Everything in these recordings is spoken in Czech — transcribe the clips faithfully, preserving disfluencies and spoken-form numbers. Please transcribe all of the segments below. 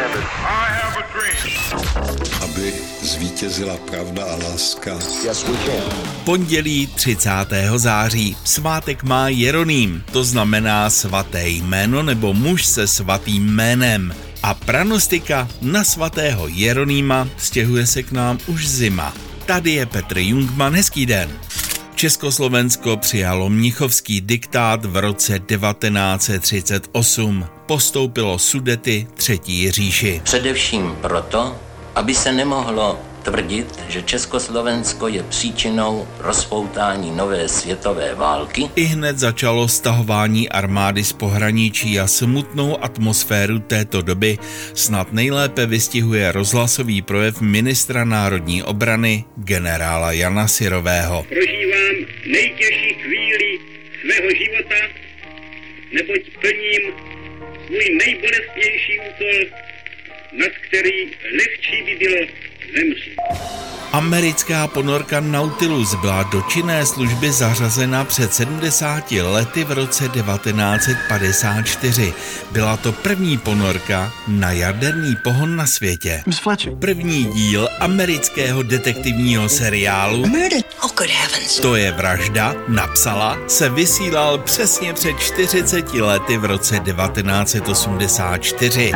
Aby zvítězila pravda a láska. Pondělí třicátého září. Svátek má Jeroným, to znamená svaté jméno nebo muž se svatým jménem. A pranostika na svatého Jeronýma stěhuje se k nám už zima. Tady je Petr Jungmann, hezký den. Československo přijalo mnichovský diktát v roce devatenáct set třicet osm. Postoupilo Sudety třetí říši. Především proto, aby se nemohlo tvrdit, že Československo je příčinou rozpoutání nové světové války. I hned začalo stahování armády z pohraničí a smutnou atmosféru této doby snad nejlépe vystihuje rozhlasový projev ministra národní obrany generála Jana Syrového. Prožívám nejtěžší chvíli svého života, neboť plním svůj nejbolestnější úkol, nad který lehčí by bylo zemřít. Americká ponorka Nautilus byla do činné služby zařazena před sedmdesáti lety v roce devatenáct set padesát čtyři. Byla to první ponorka na jaderný pohon na světě. První díl amerického detektivního seriálu To je vražda, napsala, se vysílal přesně před čtyřiceti lety v roce devatenáct set osmdesát čtyři.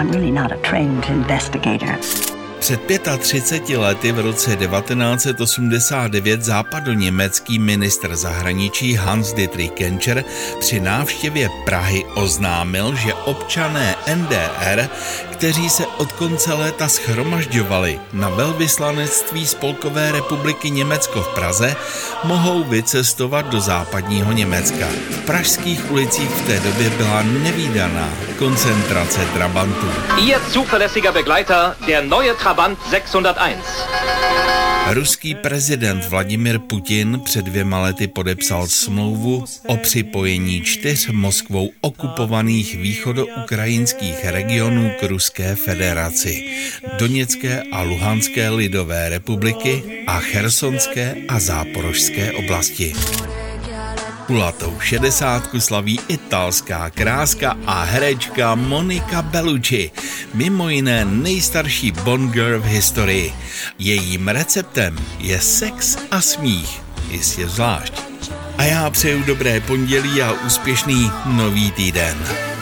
Před třiceti pěti lety v roce devatenáct set osmdesát devět západoněmecký ministr zahraničí Hans-Dietrich Genscher při návštěvě Prahy oznámil, že občané N D R, kteří se od konce léta shromažďovali na velvyslanectví Spolkové republiky Německo v Praze, mohou vycestovat do západního Německa. V pražských ulicích v té době byla nevídaná koncentrace trabantů. Ihr zuverlässiger Begleiter, der neue Trabant šest set jedna. Ruský prezident Vladimir Putin před dvěma lety podepsal smlouvu o připojení čtyř Moskvou okupovaných východoukrajinských regionů k Ruské federaci, Doněcké a Luhanské lidové republiky a Chersonské a Záporožské oblasti. Kulatou šedesátku slaví italská kráska a herečka Monica Bellucci, mimo jiné nejstarší Bond girl v historii. Jejím receptem je sex a smích, jistě zvlášť. A já přeju dobré pondělí a úspěšný nový týden.